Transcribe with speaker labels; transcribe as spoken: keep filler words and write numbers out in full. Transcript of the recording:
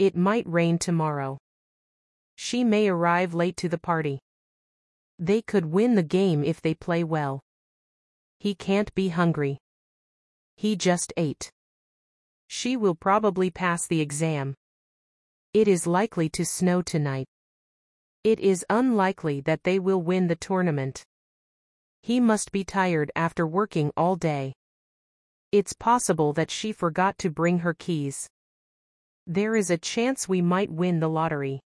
Speaker 1: It might rain tomorrow. She may arrive late to the party. They could win the game if they play well. He can't be hungry. He just ate. She will probably pass the exam. It is likely to snow tonight. It is unlikely that they will win the tournament. He must be tired after working all day. It's possible that she forgot to bring her keys. There is a chance we might win the lottery.